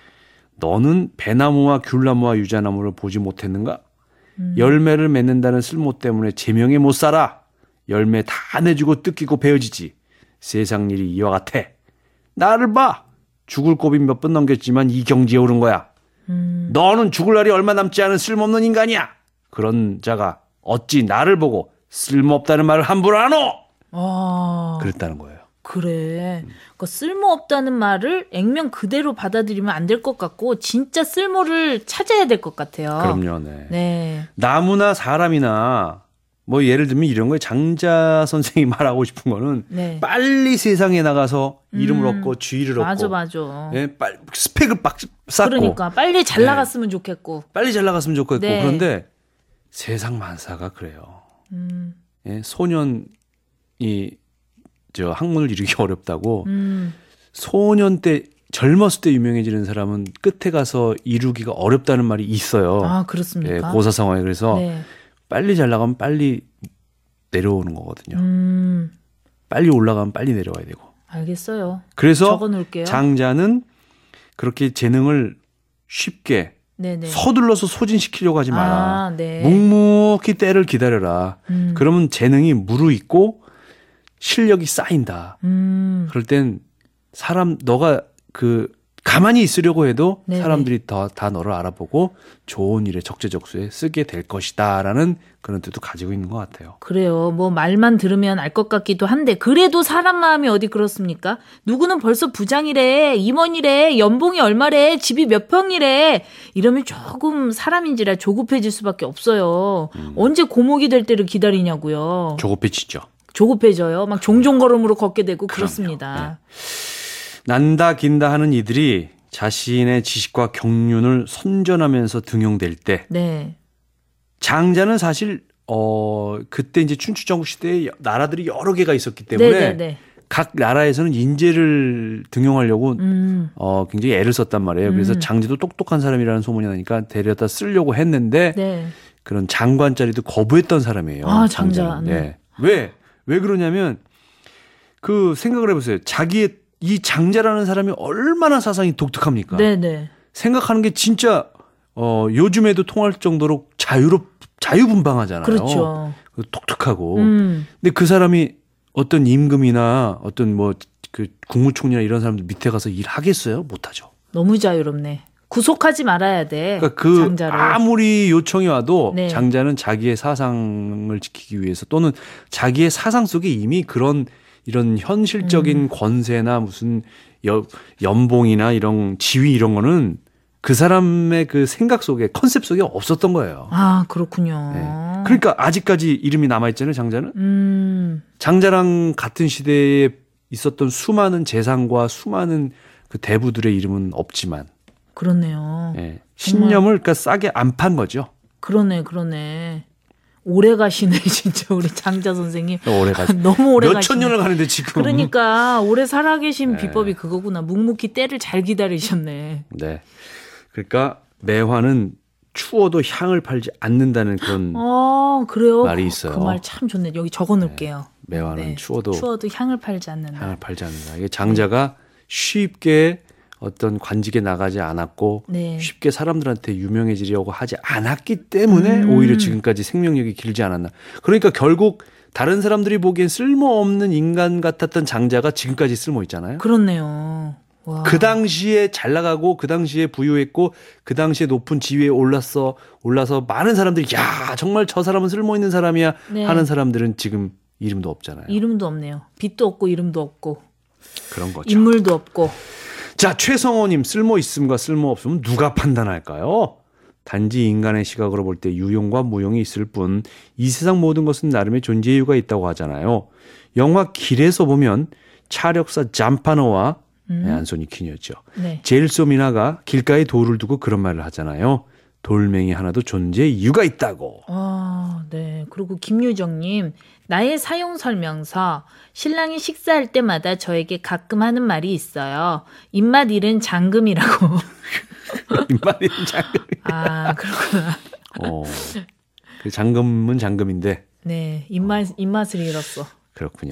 너는 배나무와 귤나무와 유자나무를 보지 못했는가? 음. 열매를 맺는다는 쓸모 때문에 제명에 못 살아. 열매 다 내주고 뜯기고 베어지지. 세상 일이 이와 같아. 나를 봐. 죽을 고비 몇 번 넘겼지만 이 경지에 오른 거야. 음. 너는 죽을 날이 얼마 남지 않은 쓸모없는 인간이야. 그런 자가 어찌 나를 보고 쓸모없다는 말을 함부로 하노? 아. 그랬다는 거예요. 그래. 그러니까 쓸모없다는 말을 액면 그대로 받아들이면 안 될 것 같고 진짜 쓸모를 찾아야 될 것 같아요. 그럼요. 네. 네. 나무나 사람이나 뭐 예를 들면 이런 거예요. 장자 선생이 말하고 싶은 거는 네. 빨리 세상에 나가서 이름을 음. 얻고 지위를 얻고 맞아, 맞아. 예, 빨리 스펙을 빡 쌓고 그러니까 빨리 잘 네. 나갔으면 좋겠고. 빨리 잘 나갔으면 좋겠고 네. 그런데 세상 만사가 그래요. 음. 예, 소년이 저 학문을 이루기 어렵다고 음. 소년 때 젊었을 때 유명해지는 사람은 끝에 가서 이루기가 어렵다는 말이 있어요. 아, 그렇습니까? 예, 고사 상황에. 그래서 네. 빨리 잘 나가면 빨리 내려오는 거거든요. 음, 빨리 올라가면 빨리 내려와야 되고. 알겠어요. 그래서 적어놓을게요. 장자는 그렇게 재능을 쉽게 네네. 서둘러서 소진시키려고 하지 마라. 아, 네. 묵묵히 때를 기다려라. 음. 그러면 재능이 무르익고 실력이 쌓인다. 음, 그럴 땐 사람 너가 그 가만히 있으려고 해도 네네. 사람들이 다, 다 너를 알아보고 좋은 일에 적재적소에 쓰게 될 것이다라는 그런 뜻도 가지고 있는 것 같아요. 그래요. 뭐 말만 들으면 알 것 같기도 한데 그래도 사람 마음이 어디 그렇습니까? 누구는 벌써 부장이래, 임원이래, 연봉이 얼마래, 집이 몇 평이래. 이러면 조금 사람인지라 조급해질 수밖에 없어요. 음. 언제 고목이 될 때를 기다리냐고요. 조급해지죠. 조급해져요. 막 종종걸음으로 걷게 되고 그럼요. 그렇습니다. 난다 긴다 하는 이들이 자신의 지식과 경륜을 선전하면서 등용될 때 네. 장자는 사실 어 그때 이제 춘추전국 시대에 나라들이 여러 개가 있었기 때문에 네네네. 각 나라에서는 인재를 등용하려고 음, 어 굉장히 애를 썼단 말이에요. 그래서 음. 장자도 똑똑한 사람이라는 소문이 나니까 데려다 쓰려고 했는데 네. 그런 장관 자리도 거부했던 사람이에요. 아, 장자는. 장자. 네. 네. 왜? 왜 그러냐면 그 생각을 해보세요. 자기의 이 장자라는 사람이 얼마나 사상이 독특합니까? 네네. 생각하는 게 진짜 어 요즘에도 통할 정도로 자유롭 자유분방하잖아요. 그렇죠. 독특하고. 음, 근데 그 사람이 어떤 임금이나 어떤 뭐 그 국무총리나 이런 사람들 밑에 가서 일하겠어요? 못하죠. 너무 자유롭네. 구속하지 말아야 돼. 그러니까 그 장자를. 아무리 요청이 와도 네. 장자는 자기의 사상을 지키기 위해서 또는 자기의 사상 속에 이미 그런 이런 현실적인 음. 권세나 무슨 여, 연봉이나 이런 지위 이런 거는 그 사람의 그 생각 속에 컨셉 속에 없었던 거예요. 아, 그렇군요. 네. 그러니까 아직까지 이름이 남아있잖아요, 장자는. 음, 장자랑 같은 시대에 있었던 수많은 재상과 수많은 그 대부들의 이름은 없지만 그렇네요. 예, 신념을 그러니까 싸게 안 판 거죠. 그러네, 그러네. 오래 가시네, 진짜 우리 장자 선생님. 오래 가 너무 오래 가시네. 몇천 년을 가는데 지금. 그러니까 오래 살아계신 네. 비법이 그거구나. 묵묵히 때를 잘 기다리셨네. 네. 그러니까 매화는 추워도 향을 팔지 않는다는 그런 어, 그래요. 말이 있어요. 그 말 참 좋네. 여기 적어놓을게요. 매화는 네. 추워도, 추워도 향을 팔지 않는다. 향을 팔지 않는다. 이게 장자가 쉽게 어떤 관직에 나가지 않았고 네. 쉽게 사람들한테 유명해지려고 하지 않았기 때문에 음. 오히려 지금까지 생명력이 길지 않았나. 그러니까 결국 다른 사람들이 보기엔 쓸모없는 인간 같았던 장자가 지금까지 쓸모 있잖아요. 그렇네요. 와. 그 당시에 잘 나가고 그 당시에 부유했고 그 당시에 높은 지위에 올랐어 올라서 많은 사람들이 야 정말 저 사람은 쓸모 있는 사람이야 네. 하는 사람들은 지금 이름도 없잖아요. 이름도 없네요. 빛도 없고 이름도 없고 그런 거죠. 인물도 없고. 자, 최성호님 쓸모 있음과 쓸모 없음은 누가 판단할까요? 단지 인간의 시각으로 볼 때 유용과 무용이 있을 뿐 이 세상 모든 것은 나름의 존재 이유가 있다고 하잖아요. 영화 길에서 보면 차력사 잠파노와 음. 네, 안소니 퀸이었죠. 네. 제일소 미나가 길가에 돌을 두고 그런 말을 하잖아요. 돌멩이 하나도 존재의 이유가 있다고. 아, 네. 그리고 김유정님, 나의 사용 설명서. 신랑이 식사할 때마다 저에게 가끔 하는 말이 있어요. 입맛 잃은 장금이라고. 입맛이 장금. 아, 그렇구나. 어, 그 장금은 장금인데 네, 입맛 입맛을 잃었어. 그렇군요.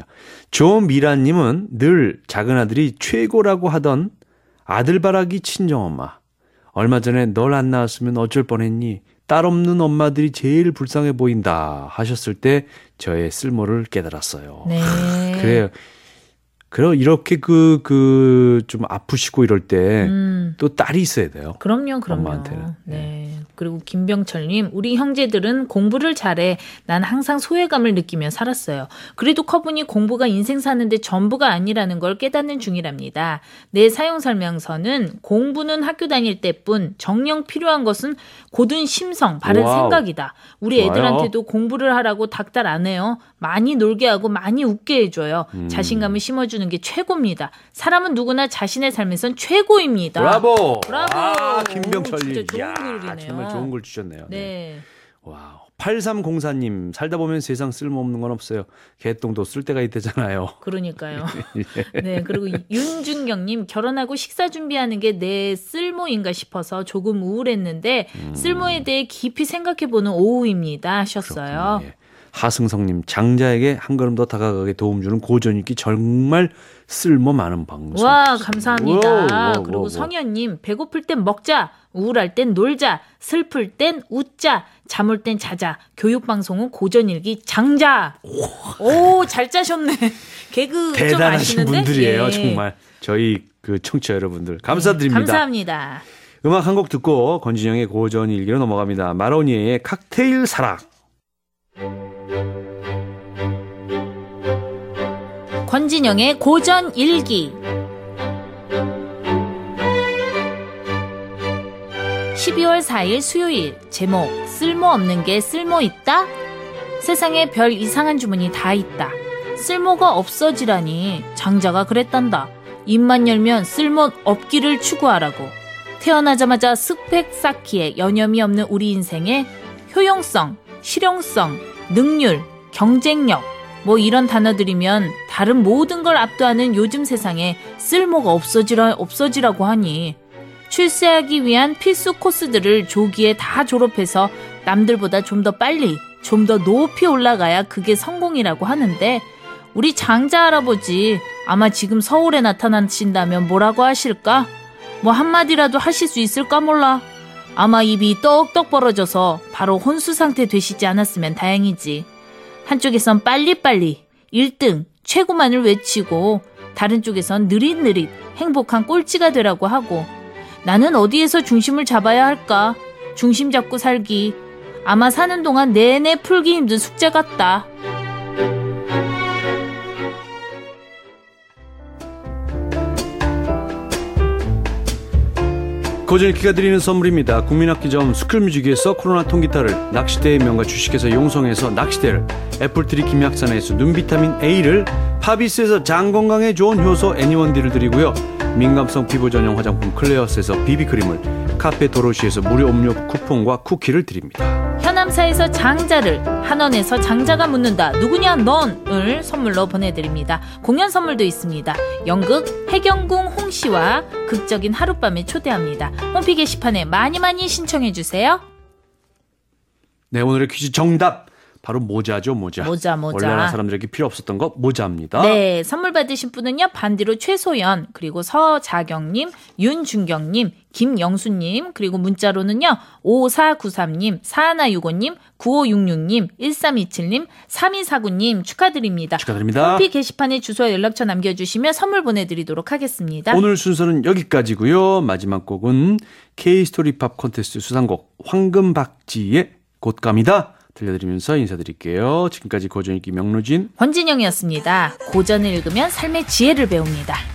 조미라님은 늘 작은 아들이 최고라고 하던 아들바라기 친정엄마. 얼마 전에 널 안 낳았으면 어쩔 뻔했니? 딸 없는 엄마들이 제일 불쌍해 보인다 하셨을 때 저의 쓸모를 깨달았어요. 네. 그래요. 그럼 이렇게 그, 그, 좀 아프시고 이럴 때 또 음. 딸이 있어야 돼요. 그럼요, 그럼요. 엄마한테는. 네. 그리고 김병철님, 우리 형제들은 공부를 잘해. 난 항상 소외감을 느끼며 살았어요. 그래도 커보니 공부가 인생 사는데 전부가 아니라는 걸 깨닫는 중이랍니다. 내 사용 설명서는 공부는 학교 다닐 때뿐, 정녕 필요한 것은 고든 심성, 바른 와우. 생각이다. 우리 좋아요. 애들한테도 공부를 하라고 닥달 안 해요. 많이 놀게 하고 많이 웃게 해줘요. 음. 자신감을 심어주는 게 최고입니다. 사람은 누구나 자신의 삶에선 최고입니다. 브라보! 브라보! 아, 오, 김병철님. 진짜 좋은 이야, 글이네요. 정말 좋은 글 주셨네요. 네. 와우. 팔삼공사님, 살다 보면 세상 쓸모없는 건 없어요. 개똥도 쓸 때가 있대잖아요. 그러니까요. 예. 네, 그리고 윤준경님, 결혼하고 식사 준비하는 게 내 쓸모인가 싶어서 조금 우울했는데 음. 쓸모에 대해 깊이 생각해보는 오후입니다 하셨어요. 예. 하승성님, 장자에게 한 걸음 더 다가가게 도움 주는 고전 읽기 정말 쓸모 많은 방송. 와, 감사합니다. 우와, 우와, 그리고 우와. 성현님, 배고플 땐 먹자, 우울할 땐 놀자, 슬플 땐 웃자, 잠올 땐 자자. 교육방송은 고전 읽기 장자. 오, 잘 짜셨네. 개그 좀 대단하신 아시는데? 분들이에요. 예. 정말 저희 그 청취자 여러분들 감사드립니다. 네, 감사합니다. 음악 한 곡 듣고 권진영의 고전 일기로 넘어갑니다. 마로니에의 칵테일 사랑. 권진영의 고전 일기. 십이월 사일 수요일. 제목, 쓸모없는 게 쓸모있다? 세상에 별 이상한 주문이 다 있다. 쓸모가 없어지라니 장자가 그랬단다. 입만 열면 쓸모 없기를 추구하라고. 태어나자마자 스펙 쌓기에 여념이 없는 우리 인생에 효용성, 실용성, 능률, 경쟁력 뭐 이런 단어들이면 다른 모든 걸 압도하는 요즘 세상에 쓸모가 없어지라, 없어지라고 하니 출세하기 위한 필수 코스들을 조기에 다 졸업해서 남들보다 좀 더 빨리, 좀 더 높이 올라가야 그게 성공이라고 하는데 우리 장자 할아버지 아마 지금 서울에 나타나신다면 뭐라고 하실까? 뭐 한마디라도 하실 수 있을까 몰라. 아마 입이 떡떡 벌어져서 바로 혼수 상태 되시지 않았으면 다행이지. 한쪽에선 빨리빨리 일 등 최고만을 외치고 다른 쪽에선 느릿느릿 행복한 꼴찌가 되라고 하고 나는 어디에서 중심을 잡아야 할까? 중심 잡고 살기. 아마 사는 동안 내내 풀기 힘든 숙제 같다. 고전 읽기가 드리는 선물입니다. 국민학기점 스쿨뮤직에서 코로나 통기타를, 낚시대의 명가 주식회사 용성에서 낚시대를, 애플트리 김약산에서 눈비타민 A를, 파비스에서 장건강에 좋은 효소 애니원디를 드리고요. 민감성 피부 전용 화장품 클레어스에서 비비크림을, 카페 도로시에서 무료 음료 쿠폰과 쿠키를 드립니다. 현암사에서 장자를, 한원에서 장자가 묻는다 누구냐 넌을 선물로 보내드립니다. 공연 선물도 있습니다. 연극 해경궁 홍시와 극적인 하룻밤에 초대합니다. 홈피 게시판에 많이 많이 신청해주세요. 네, 오늘의 퀴즈 정답 바로 모자죠. 모자. 모자 모자. 원래는 사람들에게 필요 없었던 거 모자입니다. 네, 선물 받으신 분은요. 반디로 최소연, 그리고 서자경님, 윤준경님, 김영수님, 그리고 문자로는요. 오사구삼님, 사일육오님, 구오육육님, 일삼이칠님, 삼이사구님 축하드립니다. 축하드립니다. 홈피 게시판에 주소와 연락처 남겨주시면 선물 보내드리도록 하겠습니다. 오늘 순서는 여기까지고요. 마지막 곡은 K-스토리팝 콘테스트 수상곡 황금박지의 곶감이다 들려드리면서 인사드릴게요. 지금까지 고전 읽기 명로진 권진영이었습니다. 고전을 읽으면 삶의 지혜를 배웁니다.